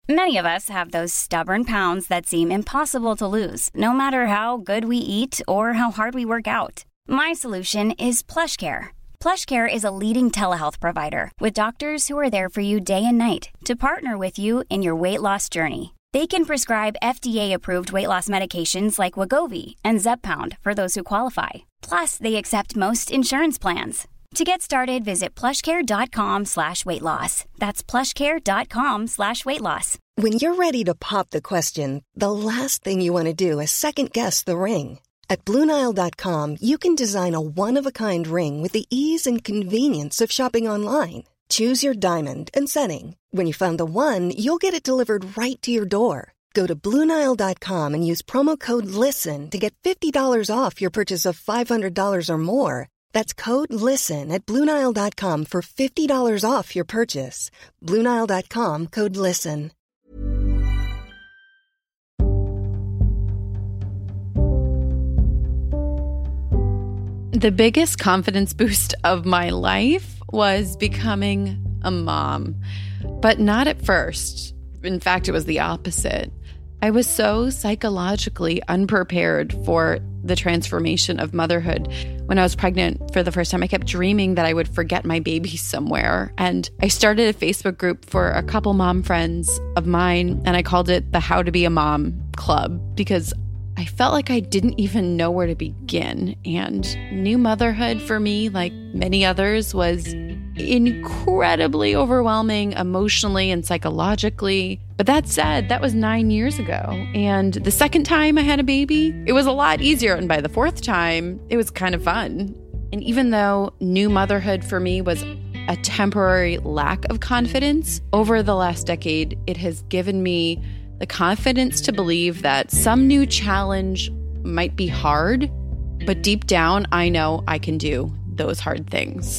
Many of us have those stubborn pounds that seem impossible to lose, no matter how good we eat or how hard we work out. My solution is PlushCare. PlushCare is a leading telehealth provider with doctors who are there for you day and night to partner with you in your weight loss journey. They can prescribe FDA-approved weight loss medications like Wegovy and Zepbound for those who qualify. Plus, they accept most insurance plans. To get started, visit plushcare.com/weightloss. That's plushcare.com/weightloss. When you're ready to pop the question, the last thing you want to do is second-guess the ring. At BlueNile.com, you can design a one-of-a-kind ring with the ease and convenience of shopping online. Choose your diamond and setting. When you find the one, you'll get it delivered right to your door. Go to BlueNile.com and use promo code LISTEN to get $50 off your purchase of $500 or more. That's code LISTEN at BlueNile.com for $50 off your purchase. BlueNile.com, code LISTEN. The biggest confidence boost of my life was becoming a mom, but not at first. In fact, it was the opposite. I was so psychologically unprepared for the transformation of motherhood. When I was pregnant for the first time, I kept dreaming that I would forget my baby somewhere. And I started a Facebook group for a couple mom friends of mine, and I called it the How to Be a Mom Club because I felt like I didn't even know where to begin. And new motherhood for me, like many others, was incredibly overwhelming emotionally and psychologically. But that said, that was 9 years ago. And the second time I had a baby, it was a lot easier. And by the fourth time, it was kind of fun. And even though new motherhood for me was a temporary lack of confidence, over the last decade, it has given me the confidence to believe that some new challenge might be hard, but deep down, I know I can do those hard things.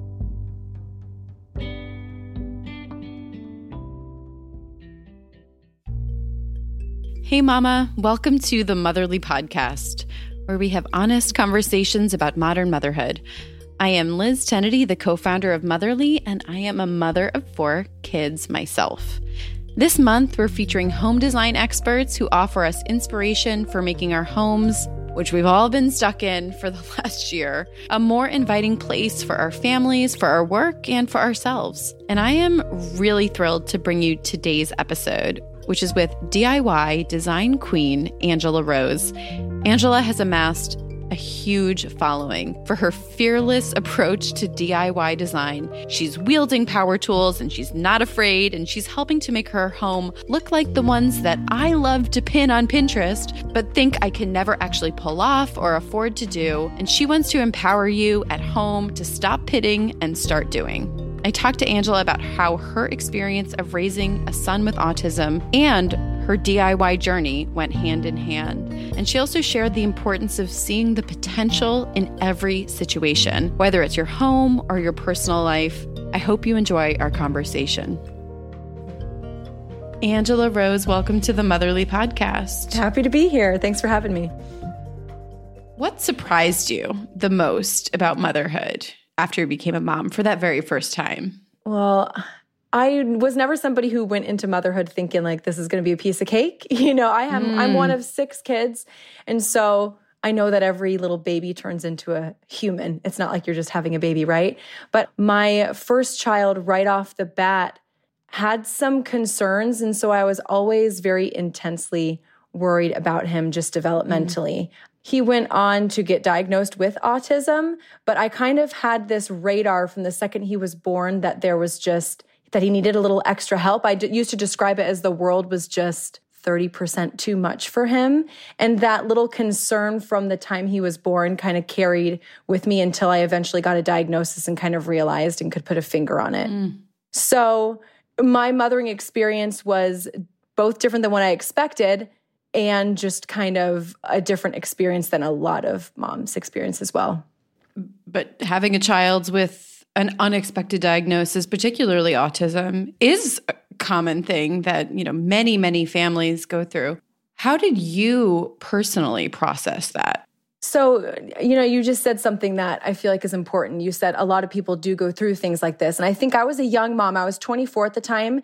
Hey Mama, welcome to the Motherly Podcast, where we have honest conversations about modern motherhood. I am Liz Tennedy, the co-founder of Motherly, and I am a mother of 4 kids myself. This month, we're featuring home design experts who offer us inspiration for making our homes, which we've all been stuck in for the last year, a more inviting place for our families, for our work, and for ourselves. And I am really thrilled to bring you today's episode, which is with DIY design queen, Angela Rose. Angela has amassed a huge following for her fearless approach to DIY design. She's wielding power tools and she's not afraid, and she's helping to make her home look like the ones that I love to pin on Pinterest, but think I can never actually pull off or afford to do. And she wants to empower you at home to stop pitting and start doing. I talked to Angela about how her experience of raising a son with autism and her DIY journey went hand in hand. And she also shared the importance of seeing the potential in every situation, whether it's your home or your personal life. I hope you enjoy our conversation. Angela Rose, welcome to the Motherly Podcast. Happy to be here. Thanks for having me. What surprised you the most about motherhood after you became a mom for that very first time? Well, I was never somebody who went into motherhood thinking like this is going to be a piece of cake. You know, I'm one of 6 kids. And so I know that every little baby turns into a human. It's not like you're just having a baby, right? But my first child right off the bat had some concerns. And so I was always very intensely worried about him just developmentally. He went on to get diagnosed with autism, but I kind of had this radar from the second he was born that there was just that he needed a little extra help. I used to describe it as the world was just 30% too much for him. And that little concern from the time he was born kind of carried with me until I eventually got a diagnosis and kind of realized and could put a finger on it. So my mothering experience was both different than what I expected and just kind of a different experience than a lot of moms experience as well. But having a child with an unexpected diagnosis, particularly autism, is a common thing that, you know, many, many families go through. How did you personally process that? So, you know, you just said something that I feel like is important. You said a lot of people do go through things like this. And I think I was a young mom. I was 24 at the time.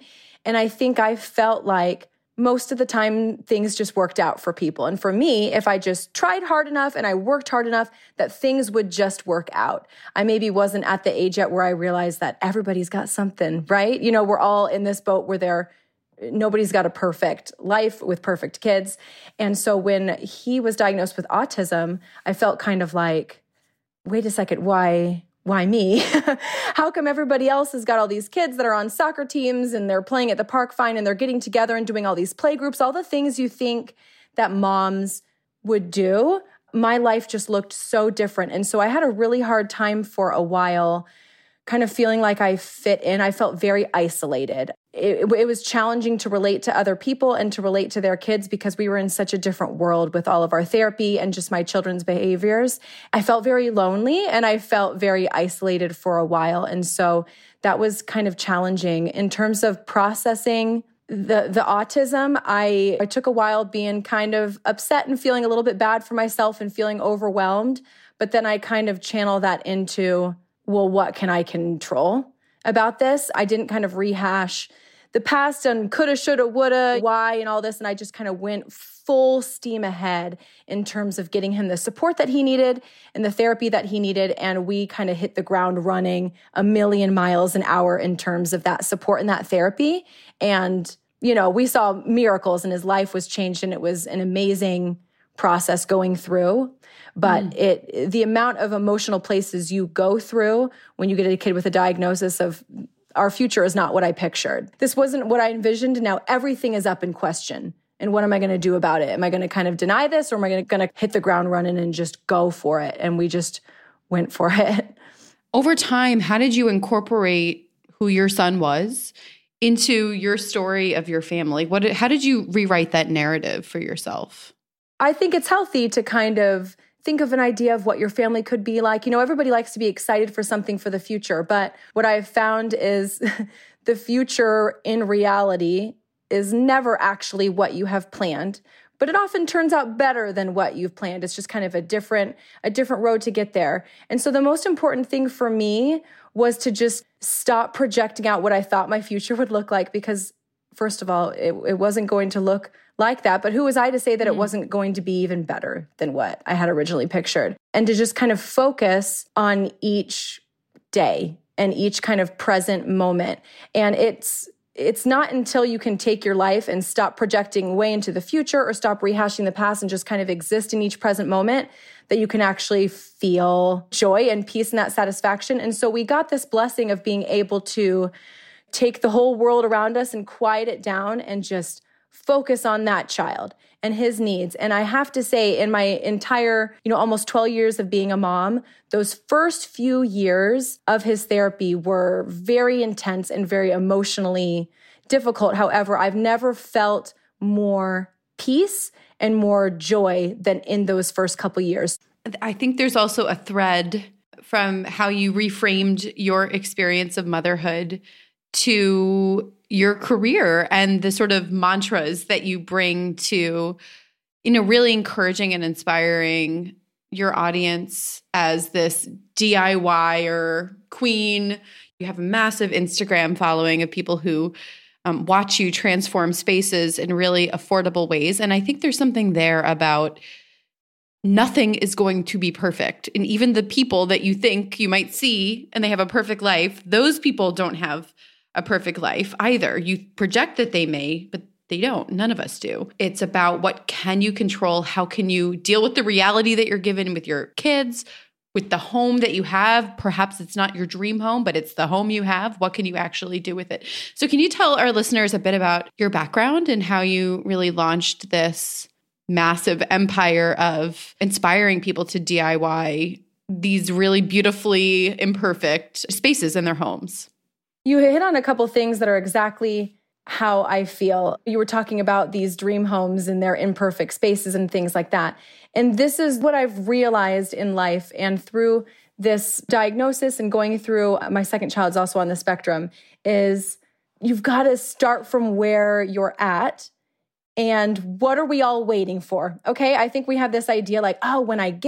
And I think I felt like most of the time things just worked out for people. And for me, if I just tried hard enough and I worked hard enough, that things would just work out. I maybe wasn't at the age yet where I realized that everybody's got something, right? You know, we're all in this boat where nobody's got a perfect life with perfect kids. And so when he was diagnosed with autism, I felt kind of like, wait a second, why me? How come everybody else has got all these kids that are on soccer teams and they're playing at the park fine and they're getting together and doing all these play groups, all the things you think that moms would do? My life just looked so different. And so I had a really hard time for a while kind of feeling like I fit in. I felt very isolated. It was challenging to relate to other people and to relate to their kids because we were in such a different world with all of our therapy and just my children's behaviors. I felt very lonely and I felt very isolated for a while. And so that was kind of challenging. In terms of processing the autism, I took a while being kind of upset and feeling a little bit bad for myself and feeling overwhelmed. But then I kind of channel that into, well, what can I control about this? I didn't kind of rehash the past and coulda, shoulda, woulda, why, and all this. And I just kind of went full steam ahead in terms of getting him the support that he needed and the therapy that he needed. And we kind of hit the ground running a million miles an hour in terms of that support and that therapy. And, you know, we saw miracles and his life was changed and it was an amazing process going through. But the amount of emotional places you go through when you get a kid with a diagnosis of our future is not what I pictured. This wasn't what I envisioned. And now everything is up in question. And what am I going to do about it? Am I going to kind of deny this or am I going to hit the ground running and just go for it? And we just went for it. Over time, how did you incorporate who your son was into your story of your family? How did you rewrite that narrative for yourself? I think it's healthy to kind of think of an idea of what your family could be like. You know, everybody likes to be excited for something for the future, but what I've found is the future in reality is never actually what you have planned, but it often turns out better than what you've planned. It's just kind of a different road to get there. And so the most important thing for me was to just stop projecting out what I thought my future would look like, because first of all, it wasn't going to look like that. But who was I to say that it wasn't going to be even better than what I had originally pictured? And to just kind of focus on each day and each kind of present moment. And it's not until you can take your life and stop projecting way into the future or stop rehashing the past and just kind of exist in each present moment that you can actually feel joy and peace and that satisfaction. And so we got this blessing of being able to take the whole world around us and quiet it down and just focus on that child and his needs. And I have to say, in my entire, almost 12 years of being a mom, those first few years of his therapy were very intense and very emotionally difficult. However, I've never felt more peace and more joy than in those first couple years. I think there's also a thread from how you reframed your experience of motherhood to your career and the sort of mantras that you bring to, really encouraging and inspiring your audience as this DIYer queen. You have a massive Instagram following of people who watch you transform spaces in really affordable ways. And I think there's something there about nothing is going to be perfect. And even the people that you think you might see and they have a perfect life, those people don't have a perfect life either. You project that they may, but they don't. None of us do. It's about what can you control? How can you deal with the reality that you're given with your kids, with the home that you have? Perhaps it's not your dream home, but it's the home you have. What can you actually do with it? So can you tell our listeners a bit about your background and how you really launched this massive empire of inspiring people to DIY these really beautifully imperfect spaces in their homes? You hit on a couple things that are exactly how I feel. You were talking about these dream homes and their imperfect spaces and things like that. And this is what I've realized in life and through this diagnosis and going through, my second child's also on the spectrum, is you've got to start from where you're at. And what are we all waiting for? Okay, I think we have this idea like, oh, when I get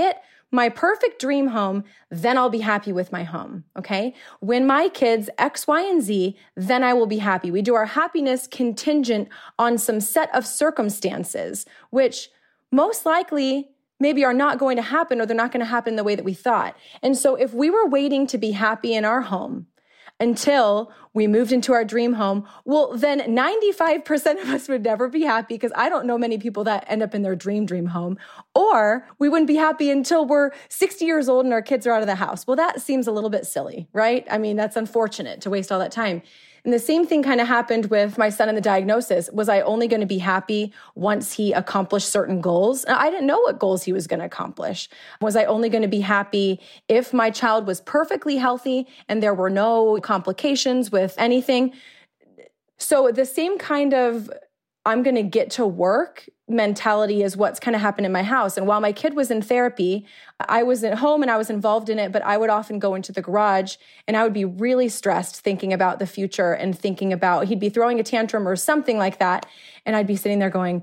my perfect dream home, then I'll be happy with my home, okay? When my kids X, Y, and Z, then I will be happy. We do our happiness contingent on some set of circumstances, which most likely maybe are not going to happen, or they're not going to happen the way that we thought. And so if we were waiting to be happy in our home until we moved into our dream home, well, then 95% of us would never be happy, because I don't know many people that end up in their dream home. Or we wouldn't be happy until we're 60 years old and our kids are out of the house. Well, that seems a little bit silly, right? I mean, that's unfortunate to waste all that time. And the same thing kind of happened with my son and the diagnosis. Was I only going to be happy once he accomplished certain goals? I didn't know what goals he was going to accomplish. Was I only going to be happy if my child was perfectly healthy and there were no complications with anything? So the same kind of I'm going to get to work mentality is what's kind of happened in my house. And while my kid was in therapy, I was at home and I was involved in it, but I would often go into the garage and I would be really stressed thinking about the future and thinking about he'd be throwing a tantrum or something like that. And I'd be sitting there going,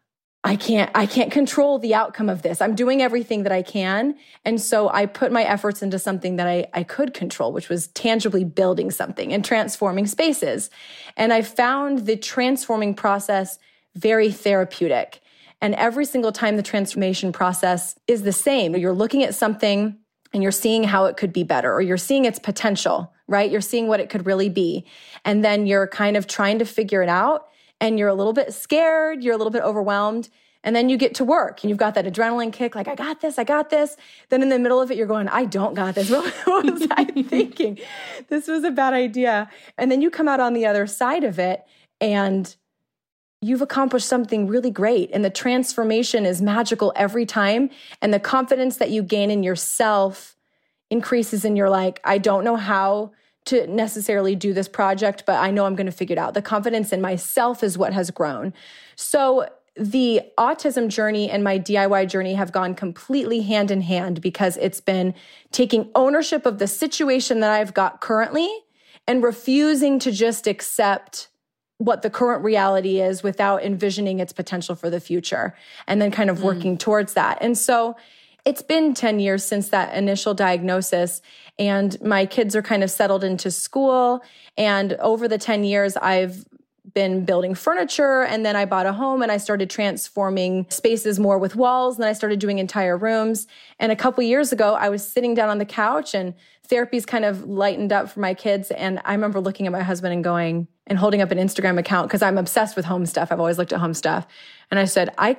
I can't control the outcome of this. I'm doing everything that I can. And so I put my efforts into something that I could control, which was tangibly building something and transforming spaces. And I found the transforming process very therapeutic. And every single time the transformation process is the same. You're looking at something and you're seeing how it could be better, or you're seeing its potential, right? You're seeing what it could really be. And then you're kind of trying to figure it out. And you're a little bit scared, you're a little bit overwhelmed, and then you get to work and you've got that adrenaline kick, like, I got this. Then in the middle of it, you're going, I don't got this. What was I thinking? This was a bad idea. And then you come out on the other side of it and you've accomplished something really great. And the transformation is magical every time. And the confidence that you gain in yourself increases, and you're like, I don't know how to necessarily do this project, but I know I'm going to figure it out. The confidence in myself is what has grown. So the autism journey and my DIY journey have gone completely hand in hand, because it's been taking ownership of the situation that I've got currently and refusing to just accept what the current reality is without envisioning its potential for the future, and then kind of working towards that. And so it's been 10 years since that initial diagnosis, and my kids are kind of settled into school. And over the 10 years, I've been building furniture, and then I bought a home and I started transforming spaces more with walls. And then I started doing entire rooms. And a couple years ago, I was sitting down on the couch and therapy's kind of lightened up for my kids. And I remember looking at my husband and going and holding up an Instagram account, because I'm obsessed with home stuff. I've always looked at home stuff. And I said, I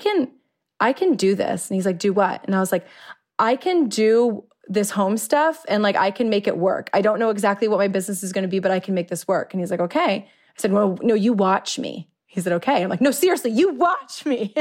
can do this. And he's like, do what? And I was like, I can do this home stuff, and like, I can make it work. I don't know exactly what my business is going to be, but I can make this work. And he's like, okay. I said, well, no, you watch me. He said, okay. I'm like, no, seriously, you watch me.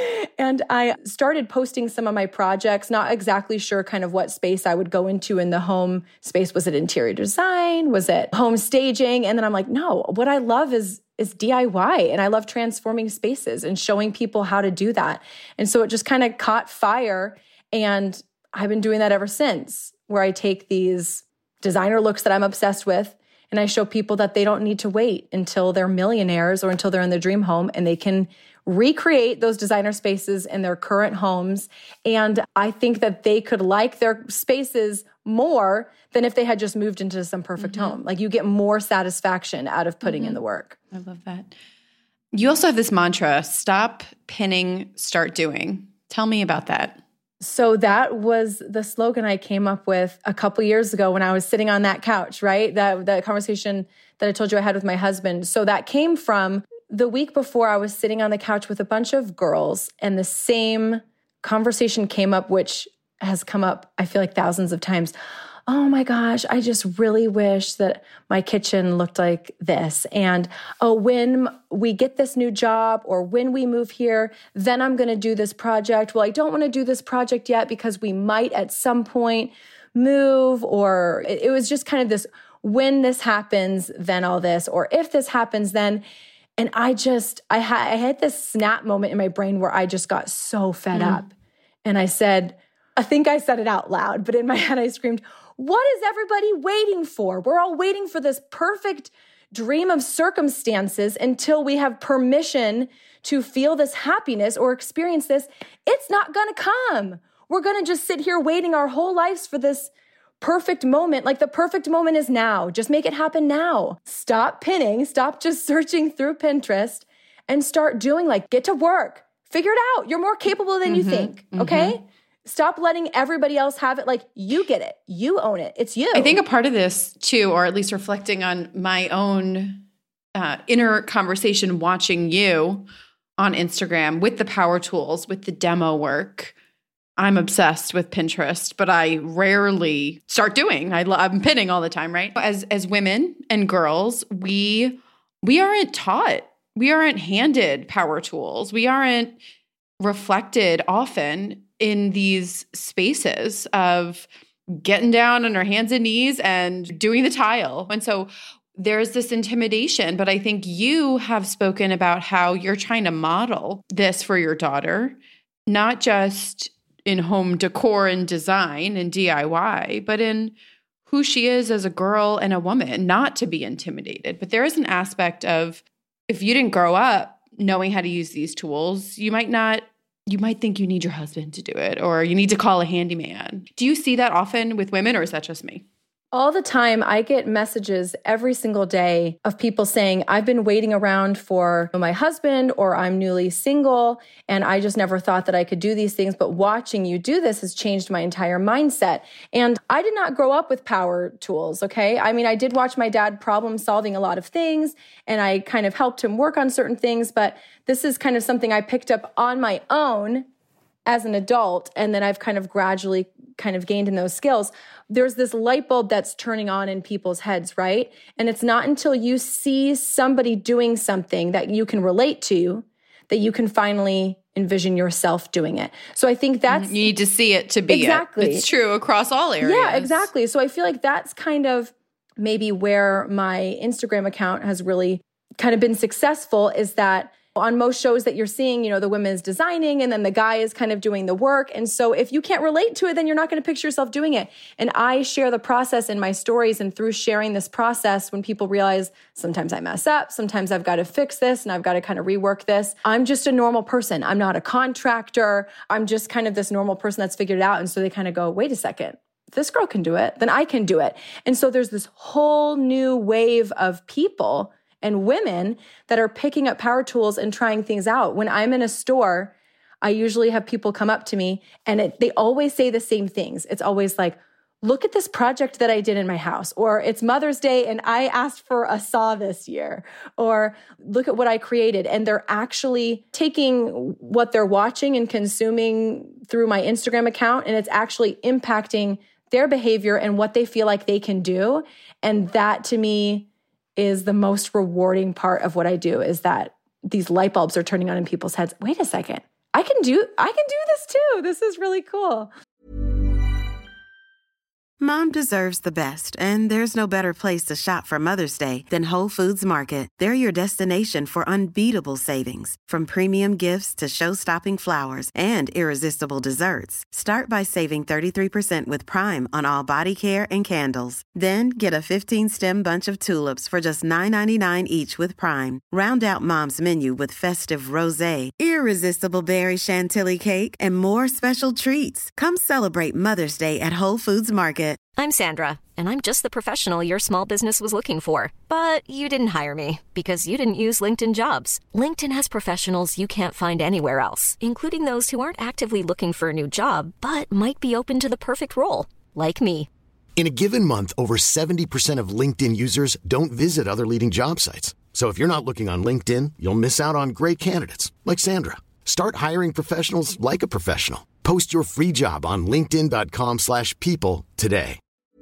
And I started posting some of my projects, not exactly sure kind of what space I would go into in the home space. Was it interior design? Was it home staging? And then I'm like, no, what I love is DIY, and I love transforming spaces and showing people how to do that. And so it just kind of caught fire, and I've been doing that ever since, where I take these designer looks that I'm obsessed with, and I show people that they don't need to wait until they're millionaires or until they're in their dream home, and they can recreate those designer spaces in their current homes. And I think that they could like their spaces more than if they had just moved into some perfect home. Like, you get more satisfaction out of putting in the work. I love that. You also have this mantra, stop pinning, start doing. Tell me about that. So that was the slogan I came up with a couple years ago when I was sitting on that couch, right? That conversation that I told you I had with my husband. So that came from the week before. I was sitting on the couch with a bunch of girls, and the same conversation came up, which has come up, I feel like, thousands of times. Oh my gosh, I just really wish that my kitchen looked like this. And oh, when we get this new job, or when we move here, then I'm going to do this project. Well, I don't want to do this project yet because we might at some point move. Or it was just kind of this, when this happens, then all this, or if this happens, then. And I had this snap moment in my brain where I just got so fed up. And I said, I think I said it out loud, but in my head I screamed, what is everybody waiting for? We're all waiting for this perfect dream of circumstances until we have permission to feel this happiness or experience this. It's not going to come. we're going to just sit here waiting our whole lives for this perfect moment. Like, the perfect moment is now. Just make it happen now. Stop pinning. Stop just searching through Pinterest and start doing, like, get to work. Figure it out. You're more capable than you think. Okay? Stop letting everybody else have it. Like, you get it. You own it. It's you. I think a part of this too, or at least reflecting on my own inner conversation watching you on Instagram with the power tools, with the demo work. I'm obsessed with Pinterest, but I rarely start doing. I'm pinning all the time, right? As women and girls, we aren't taught. We aren't handed power tools. We aren't reflected often in these spaces of getting down on our hands and knees and doing the tile. And so there's this intimidation, but I think you have spoken about how you're trying to model this for your daughter, not just in home decor and design and DIY, but in who she is as a girl and a woman, not to be intimidated. But there is an aspect of, if you didn't grow up knowing how to use these tools, you might think you need your husband to do it, or you need to call a handyman. Do you see that often with women, or is that just me? All the time. I get messages every single day of people saying, I've been waiting around for my husband, or I'm newly single, and I just never thought that I could do these things. But watching you do this has changed my entire mindset. And I did not grow up with power tools, okay? I mean, I did watch my dad problem solving a lot of things, and I kind of helped him work on certain things, but this is kind of something I picked up on my own as an adult, and then I've kind of gradually kind of gained in those skills. There's this light bulb that's turning on in people's heads, right? And it's not until you see somebody doing something that you can relate to that you can finally envision yourself doing it. So I think that's... You need to see it to be exactly. It's true across all areas. Yeah, exactly. So I feel like that's kind of maybe where my Instagram account has really kind of been successful, is that on most shows that you're seeing, you know, the woman is designing and then the guy is kind of doing the work. And so if you can't relate to it, then you're not going to picture yourself doing it. And I share the process in my stories, and through sharing this process, when people realize sometimes I mess up, sometimes I've got to fix this and I've got to kind of rework this. I'm just a normal person. I'm not a contractor. I'm just kind of this normal person that's figured it out. And so they kind of go, wait a second, if this girl can do it, then I can do it. And so there's this whole new wave of people and women that are picking up power tools and trying things out. When I'm in a store, I usually have people come up to me and they always say the same things. It's always like, look at this project that I did in my house, or it's Mother's Day and I asked for a saw this year, or look at what I created. And they're actually taking what they're watching and consuming through my Instagram account, and it's actually impacting their behavior and what they feel like they can do. And that, to me, is the most rewarding part of what I do, is that these light bulbs are turning on in people's heads. Wait a second. I can do this too. This is really cool. Mom deserves the best, and there's no better place to shop for Mother's Day than Whole Foods Market. They're your destination for unbeatable savings, from premium gifts to show-stopping flowers and irresistible desserts. Start by saving 33% with Prime on all body care and candles. Then get a 15-stem bunch of tulips for just $9.99 each with Prime. Round out Mom's menu with festive rosé, irresistible berry chantilly cake, and more special treats. Come celebrate Mother's Day at Whole Foods Market. I'm Sandra, and I'm just the professional your small business was looking for. But you didn't hire me because you didn't use LinkedIn Jobs. LinkedIn has professionals you can't find anywhere else, including those who aren't actively looking for a new job, but might be open to the perfect role, like me. In a given month, over 70% of LinkedIn users don't visit other leading job sites. So if you're not looking on LinkedIn, you'll miss out on great candidates like Sandra. Start hiring professionals like a professional. Post your free job on linkedin.com/people today.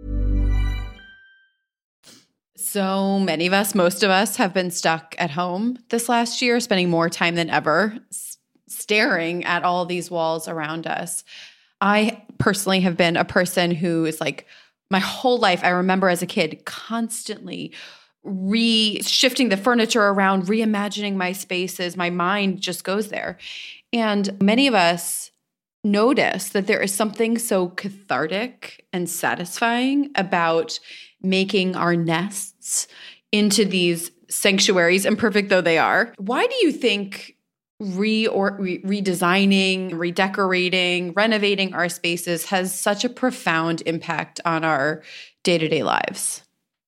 So many of us, most of us, have been stuck at home this last year, spending more time than ever staring at all these walls around us. I personally have been a person who is like, my whole life, I remember as a kid constantly shifting the furniture around, reimagining my spaces. My mind just goes there. And many of us notice that there is something so cathartic and satisfying about making our nests into these sanctuaries, imperfect though they are. Why do you think redesigning, redecorating, renovating our spaces has such a profound impact on our day-to-day lives.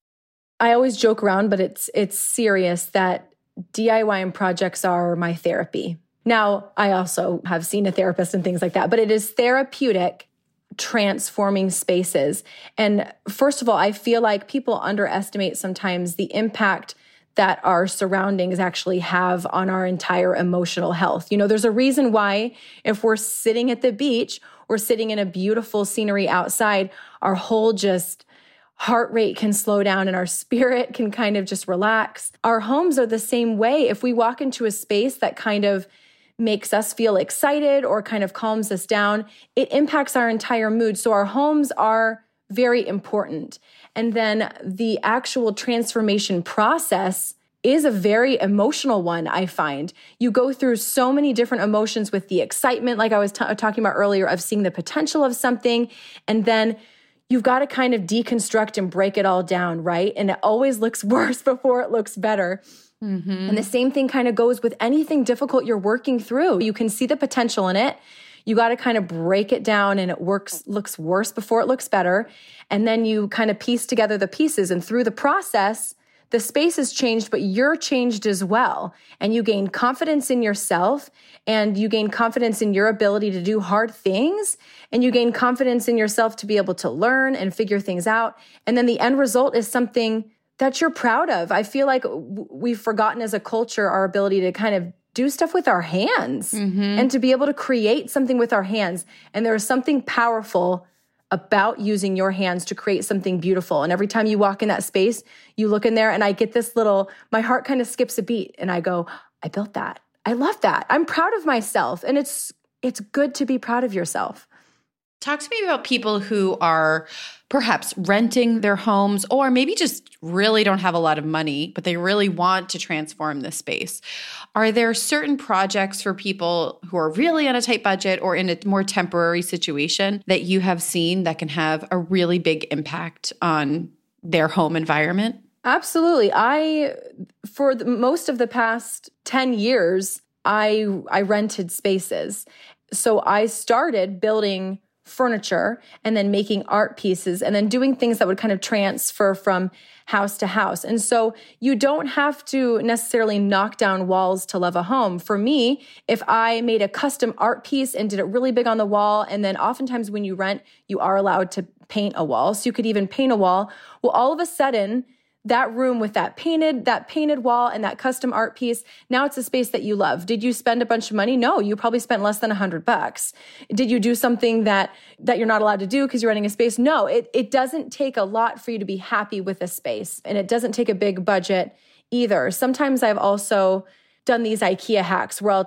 I always joke around, but it's serious that DIY projects are my therapy. Now, I also have seen a therapist and things like that, but it is therapeutic transforming spaces. And first of all, I feel like people underestimate sometimes the impact that our surroundings actually have on our entire emotional health. You know, there's a reason why if we're sitting at the beach or sitting in a beautiful scenery outside, our whole just heart rate can slow down and our spirit can kind of just relax. Our homes are the same way. If we walk into a space that kind of makes us feel excited or kind of calms us down, it impacts our entire mood. So our homes are very important. And then the actual transformation process is a very emotional one, I find. You go through so many different emotions with the excitement, like I was talking about earlier, of seeing the potential of something. And then you've got to kind of deconstruct and break it all down, right? And it always looks worse before it looks better. Mm-hmm. And the same thing kind of goes with anything difficult you're working through. You can see the potential in it. You got to kind of break it down and it looks worse before it looks better. And then you kind of piece together the pieces. And through the process, the space has changed, but you're changed as well. And you gain confidence in yourself and you gain confidence in your ability to do hard things. And you gain confidence in yourself to be able to learn and figure things out. And then the end result is something that you're proud of. I feel like we've forgotten as a culture our ability to kind of do stuff with our hands and to be able to create something with our hands. And there is something powerful about using your hands to create something beautiful. And every time you walk in that space, you look in there and I get this my heart kind of skips a beat and I go, I built that. I love that. I'm proud of myself. And it's good to be proud of yourself. Talk to me about people who are perhaps renting their homes or maybe just really don't have a lot of money, but they really want to transform this space. Are there certain projects for people who are really on a tight budget or in a more temporary situation that you have seen that can have a really big impact on their home environment? Absolutely. For most of the past 10 years, I rented spaces. So I started building furniture and then making art pieces and then doing things that would kind of transfer from house to house. And so you don't have to necessarily knock down walls to love a home. For me, if I made a custom art piece and did it really big on the wall, and then oftentimes when you rent, you are allowed to paint a wall. So you could even paint a wall. Well, all of a sudden, that room with that painted wall and that custom art piece, now it's a space that you love. Did you spend a bunch of money? No, you probably spent less than $100. Did you do something that you're not allowed to do because you're renting a space? No, it doesn't take a lot for you to be happy with a space, and it doesn't take a big budget either. Sometimes I've also done these IKEA hacks where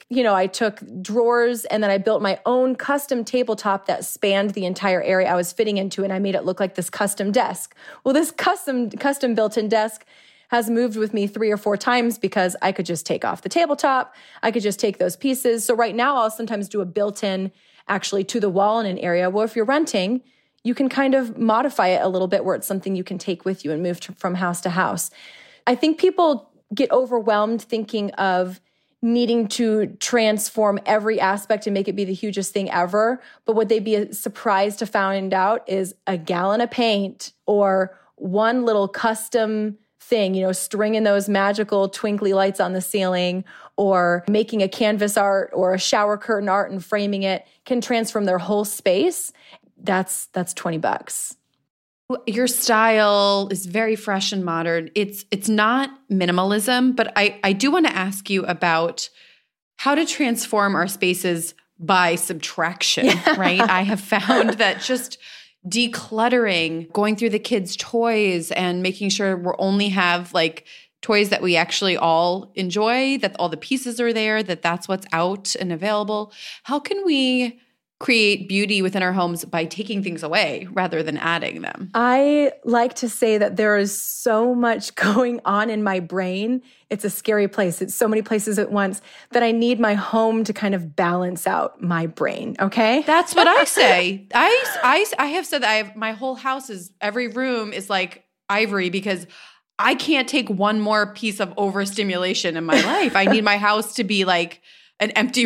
I took drawers and then I built my own custom tabletop that spanned the entire area I was fitting into, and I made it look like this custom desk. Well, this custom built-in desk has moved with me 3 or 4 times because I could just take off the tabletop. I could just take those pieces. So right now I'll sometimes do a built-in actually to the wall in an area. Well, if you're renting, you can kind of modify it a little bit where it's something you can take with you and move from house to house. I think people get overwhelmed thinking of needing to transform every aspect and make it be the hugest thing ever. But what they'd be surprised to find out is a gallon of paint or one little custom thing, stringing those magical twinkly lights on the ceiling or making a canvas art or a shower curtain art and framing it can transform their whole space. That's $20. Your style is very fresh and modern. It's not minimalism, but I do want to ask you about how to transform our spaces by subtraction, right? I have found that just decluttering, going through the kids' toys and making sure we only have toys that we actually all enjoy, that all the pieces are there, that's what's out and available. How can we create beauty within our homes by taking things away rather than adding them? I like to say that there is so much going on in my brain. It's a scary place. It's so many places at once that I need my home to kind of balance out my brain, okay? That's what I say. I have said that my whole house every room is like ivory because I can't take one more piece of overstimulation in my life. I need my house to be like an empty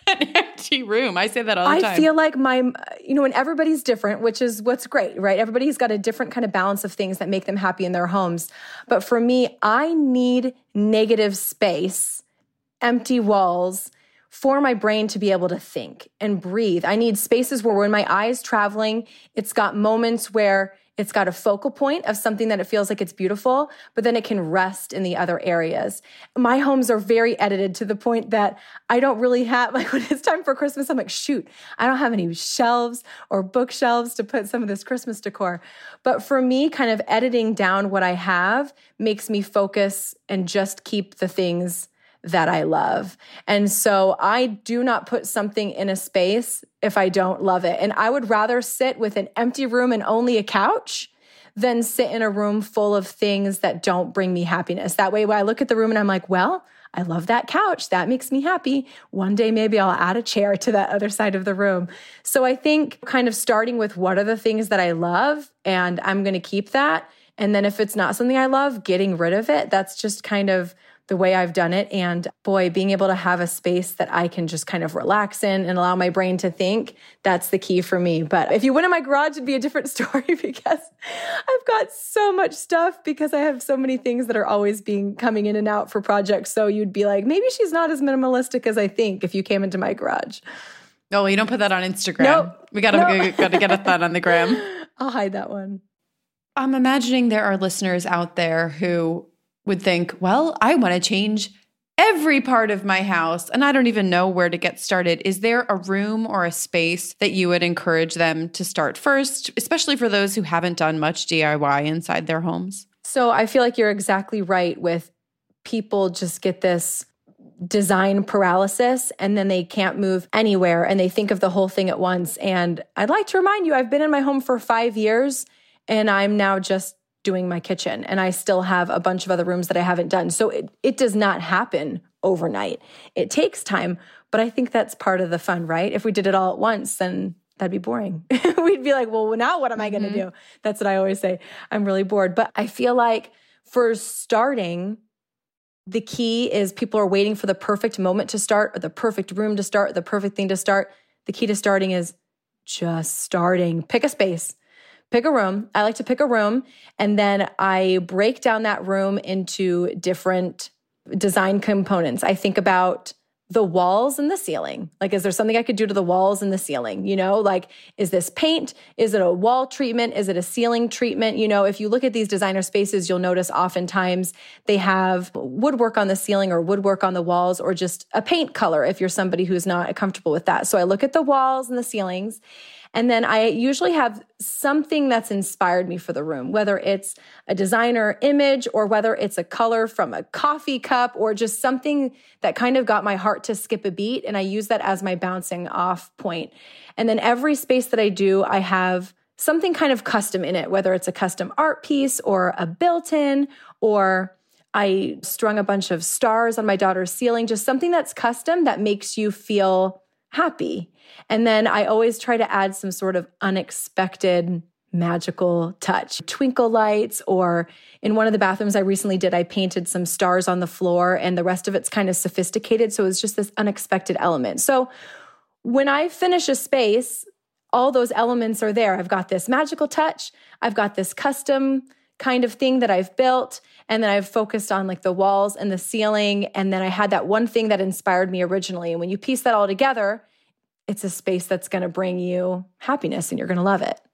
room. I say that all the time. I feel like and everybody's different, which is what's great, right? Everybody's got a different kind of balance of things that make them happy in their homes. But for me, I need negative space, empty walls for my brain to be able to think and breathe. I need spaces where when my eye's traveling, it's got moments where it's got a focal point of something that it feels like it's beautiful, but then it can rest in the other areas. My homes are very edited to the point that I don't really have, like when it's time for Christmas, I'm like, shoot, I don't have any shelves or bookshelves to put some of this Christmas decor. But for me, kind of editing down what I have makes me focus and just keep the things that I love. And so I do not put something in a space if I don't love it. And I would rather sit with an empty room and only a couch than sit in a room full of things that don't bring me happiness. That way, when I look at the room and I'm like, well, I love that couch. That makes me happy. One day, maybe I'll add a chair to that other side of the room. So I think kind of starting with what are the things that I love, and I'm going to keep that. And then if it's not something I love, getting rid of it. That's just kind of the way I've done it. And boy, being able to have a space that I can just kind of relax in and allow my brain to think, that's the key for me. But if you went in my garage, it'd be a different story because I've got so much stuff because I have so many things that are always coming in and out for projects. So you'd be like, maybe she's not as minimalistic as I think if you came into my garage. No, you don't put that on Instagram. Nope. We got to get that on the gram. I'll hide that one. I'm imagining there are listeners out there who would think, well, I want to change every part of my house and I don't even know where to get started. Is there a room or a space that you would encourage them to start first, especially for those who haven't done much DIY inside their homes? So I feel like you're exactly right with people just get this design paralysis and then they can't move anywhere and they think of the whole thing at once. And I'd like to remind you, I've been in my home for 5 years and I'm now just doing my kitchen and I still have a bunch of other rooms that I haven't done. So it does not happen overnight. It takes time, but I think that's part of the fun, right? If we did it all at once, then that'd be boring. We'd be like, well, now what am I going to do? That's what I always say. I'm really bored. But I feel like for starting, the key is people are waiting for the perfect moment to start or the perfect room to start, or the perfect thing to start. The key to starting is just starting. Pick a space. Pick a room. I like to pick a room and then I break down that room into different design components. I think about the walls and the ceiling. Like, is there something I could do to the walls and the ceiling? You know, like, is this paint? Is it a wall treatment? Is it a ceiling treatment? You know, if you look at these designer spaces, you'll notice oftentimes they have woodwork on the ceiling or woodwork on the walls or just a paint color if you're somebody who's not comfortable with that. So I look at the walls and the ceilings. And then I usually have something that's inspired me for the room, whether it's a designer image or whether it's a color from a coffee cup or just something that kind of got my heart to skip a beat. And I use that as my bouncing off point. And then every space that I do, I have something kind of custom in it, whether it's a custom art piece or a built-in, or I strung a bunch of stars on my daughter's ceiling, just something that's custom that makes you feel happy. And then I always try to add some sort of unexpected magical touch. Twinkle lights, or in one of the bathrooms I recently did, I painted some stars on the floor and the rest of it's kind of sophisticated. So it's just this unexpected element. So when I finish a space, all those elements are there. I've got this magical touch. I've got this custom kind of thing that I've built. And then I've focused on like the walls and the ceiling. And then I had that one thing that inspired me originally. And when you piece that all together, it's a space that's going to bring you happiness and you're going to love it.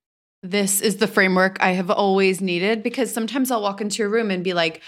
This is the framework I have always needed, because sometimes I'll walk into a room and be like,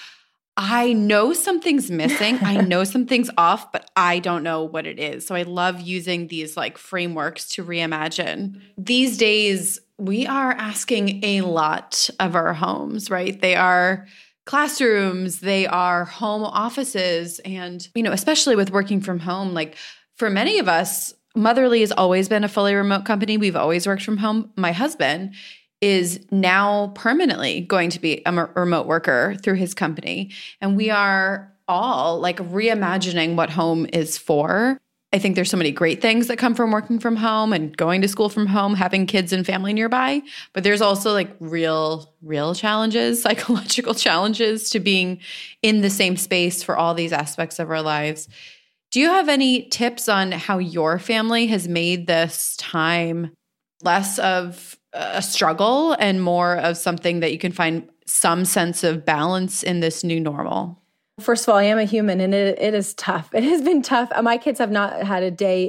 I know something's missing. I know something's off, but I don't know what it is. So I love using these like frameworks to reimagine. These days, we are asking a lot of our homes, right? They are classrooms, they are home offices. And, you know, especially with working from home, like for many of us, Motherly has always been a fully remote company. We've always worked from home. My husband is now permanently going to be a remote worker through his company. And we are all like reimagining what home is for. I think there's so many great things that come from working from home and going to school from home, having kids and family nearby. But there's also like real challenges, psychological challenges to being in the same space for all these aspects of our lives. Do you have any tips on how your family has made this time less of a struggle and more of something that you can find some sense of balance in this new normal? First of all, I am a human, and it is tough. It has been tough. My kids have not had a day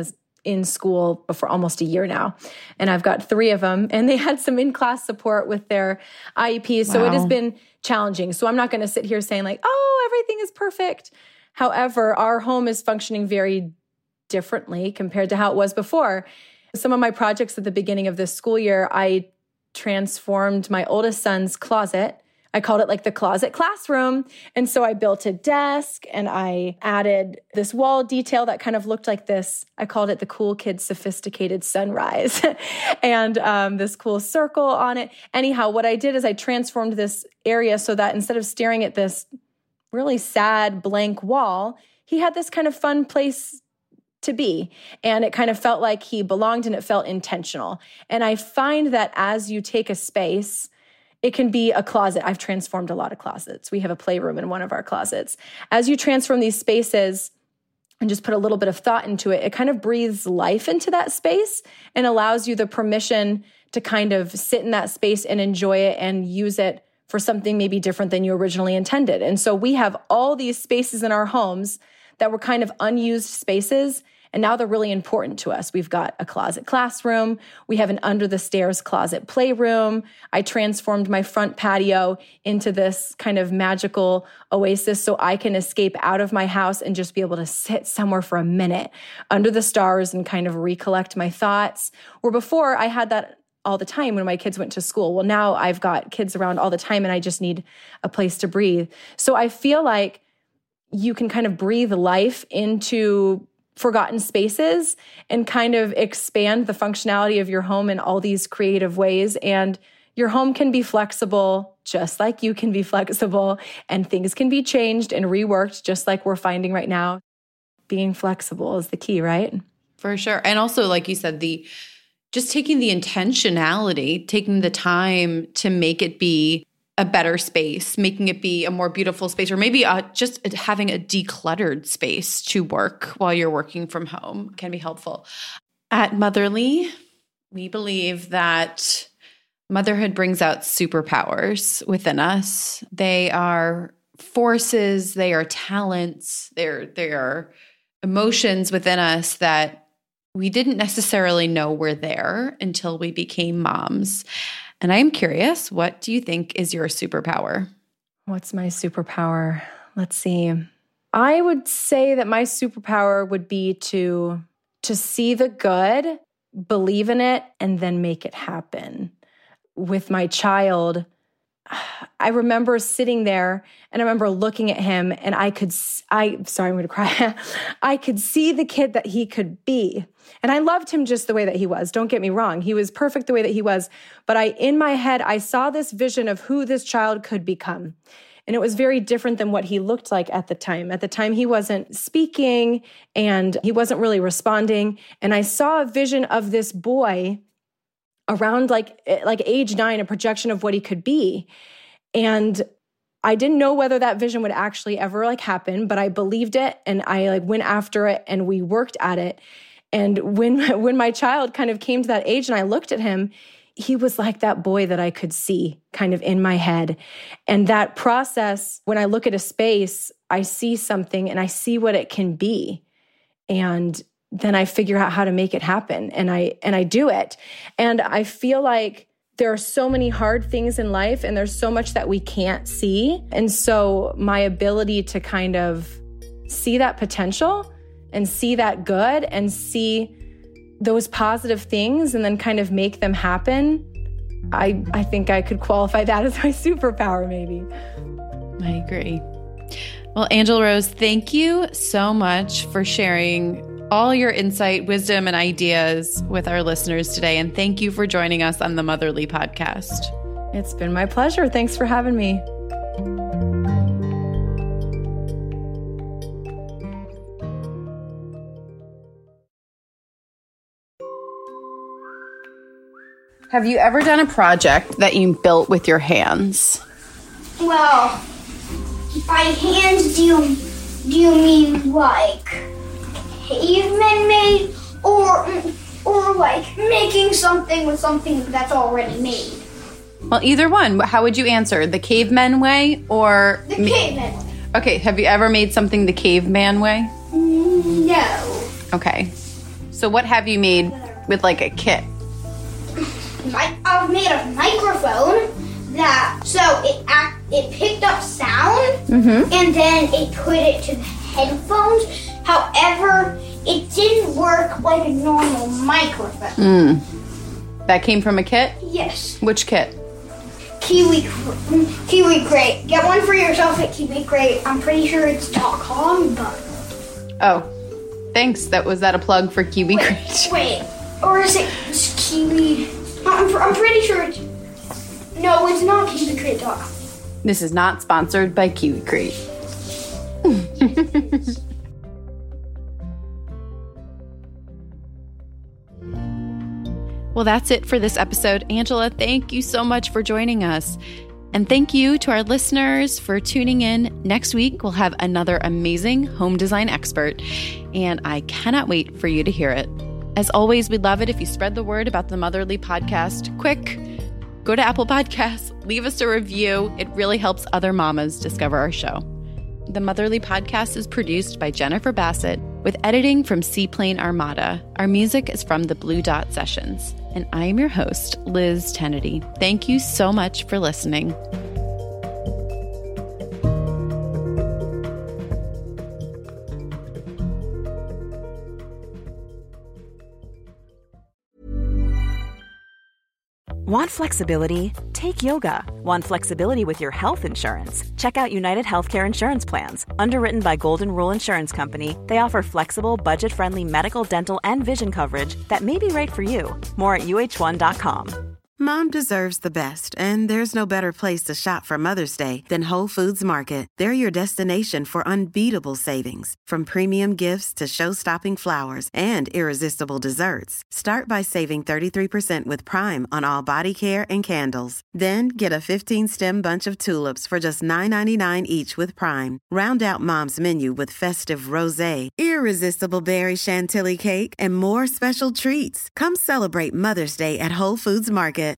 in school for almost a year now, and I've got 3 of them, and they had some in-class support with their IEPs, so it has been challenging. So I'm not going to sit here saying like, oh, everything is perfect. However, our home is functioning very differently compared to how it was before. Some of my projects at the beginning of this school year, I transformed my oldest son's closet. I called it like the closet classroom. And so I built a desk and I added this wall detail that kind of looked like this. I called it the cool kid sophisticated sunrise and this cool circle on it. Anyhow, what I did is I transformed this area so that instead of staring at this really sad blank wall, he had this kind of fun place to be. And it kind of felt like he belonged and it felt intentional. And I find that as you take a space, it can be a closet. I've transformed a lot of closets. We have a playroom in one of our closets. As you transform these spaces and just put a little bit of thought into it, it kind of breathes life into that space and allows you the permission to kind of sit in that space and enjoy it and use it for something maybe different than you originally intended. And so we have all these spaces in our homes that were kind of unused spaces, and now they're really important to us. We've got a closet classroom. We have an under the stairs closet playroom. I transformed my front patio into this kind of magical oasis so I can escape out of my house and just be able to sit somewhere for a minute under the stars and kind of recollect my thoughts. Where before I had that all the time when my kids went to school. Well, now I've got kids around all the time and I just need a place to breathe. So I feel like you can kind of breathe life into forgotten spaces and kind of expand the functionality of your home in all these creative ways. And your home can be flexible just like you can be flexible, and things can be changed and reworked just like we're finding right now. Being flexible is the key, right? For sure. And also, like you said, just taking the intentionality, taking the time to make it be a better space, making it be a more beautiful space, or maybe just having a decluttered space to work while you're working from home can be helpful. At Motherly, we believe that motherhood brings out superpowers within us. They are forces, they are talents, they are emotions within us that we didn't necessarily know were there until we became moms. And I'm curious, what do you think is your superpower? What's my superpower? Let's see. I would say that my superpower would be to see the good, believe in it, and then make it happen. With my child, I remember sitting there and I remember looking at him and I'm going to cry. I could see the kid that he could be. And I loved him just the way that he was. Don't get me wrong. He was perfect the way that he was. But in my head, I saw this vision of who this child could become. And it was very different than what he looked like at the time. At the time, he wasn't speaking and he wasn't really responding. And I saw a vision of this boy around like age 9, a projection of what he could be. And I didn't know whether that vision would actually ever happen, but I believed it and I went after it and we worked at it. And when my child kind of came to that age and I looked at him, he was like that boy that I could see kind of in my head. And that process, when I look at a space, I see something and I see what it can be. And then I figure out how to make it happen and I do it. And I feel like there are so many hard things in life and there's so much that we can't see. And so my ability to kind of see that potential and see that good and see those positive things and then kind of make them happen, I think I could qualify that as my superpower maybe. I agree. Well, Angel Rose, thank you so much for sharing all your insight, wisdom, and ideas with our listeners today. And thank you for joining us on the Motherly Podcast. It's been my pleasure. Thanks for having me. Have you ever done a project that you built with your hands? Well, by hands, do you mean like cavemen made, or like making something with something that's already made? Well, either one. How would you answer? The caveman way or the caveman way? Okay. Have you ever made something the caveman way? No. Okay. So what have you made with like a kit? I've made a microphone that it picked up sound and then it put it to the headphones. However, it didn't work like a normal microphone. That came from a kit? Yes. Which kit? Kiwi Crate. Get one for yourself at Kiwi Crate. I'm pretty sure it's .com, but... Oh, thanks. Was that a plug for Kiwi Crate? Wait, or is it Kiwi... I'm pretty sure it's... No, it's not KiwiCrate.com. This is not sponsored by Kiwi Crate. Well, that's it for this episode. Angela, thank you so much for joining us. And thank you to our listeners for tuning in. Next week, we'll have another amazing home design expert, and I cannot wait for you to hear it. As always, we'd love it if you spread the word about the Motherly Podcast. Quick, go to Apple Podcasts, leave us a review. It really helps other mamas discover our show. The Motherly Podcast is produced by Jennifer Bassett with editing from Seaplane Armada. Our music is from the Blue Dot Sessions. And I am your host, Liz Tennedy. Thank you so much for listening. Want flexibility? Take yoga. Want flexibility with your health insurance? Check out United Healthcare Insurance Plans. Underwritten by Golden Rule Insurance Company, they offer flexible, budget-friendly medical, dental, and vision coverage that may be right for you. More at uh1.com. Mom deserves the best, and there's no better place to shop for Mother's Day than Whole Foods Market. They're your destination for unbeatable savings, from premium gifts to show-stopping flowers and irresistible desserts. Start by saving 33% with Prime on all body care and candles. Then get a 15-stem bunch of tulips for just $9.99 each with Prime. Round out Mom's menu with festive rosé, irresistible berry chantilly cake, and more special treats. Come celebrate Mother's Day at Whole Foods Market.